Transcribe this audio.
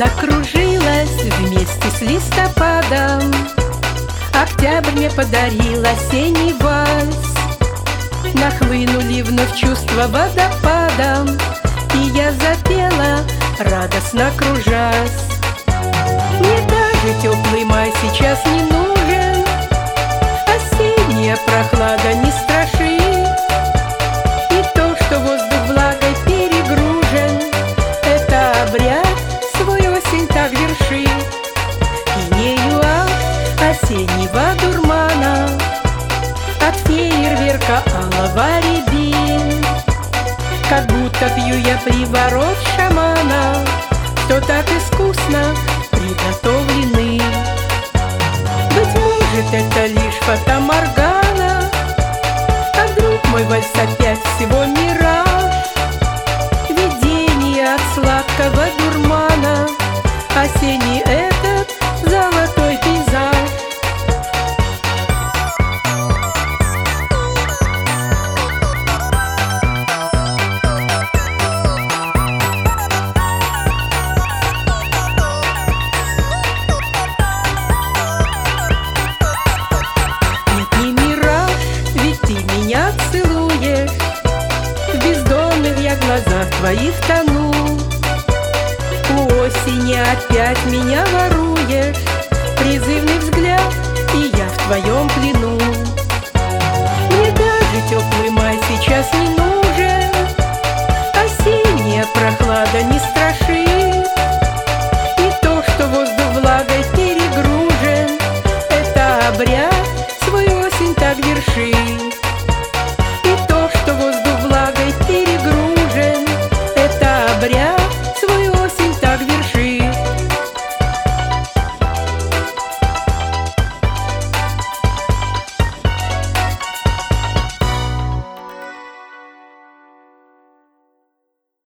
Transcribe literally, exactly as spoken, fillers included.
закружилась вместе с листопадом. Октябрь мне подарил осенний вальс. Нахлынули вновь чувства водопадом, и я запела, радостно кружась. Мне даже теплый май сейчас не нужен, осенняя прохлада не страшит. И то, что воздух влагой перегружен, это обряд свой осень так вершит. Пьянею от осеннего дурмана, от фейерверка алого рябин. Как будто пью я приворот шамана, что так искусно приготовлены. Быть может, это лишь фатаморгана, а вдруг мой вальс опять всего мираж? Видение от сладкого дурмана, осенний этот золотой пейзаж. Меня целуешь, в бездонных я глазах твоих тону. У осени опять меня воруешь,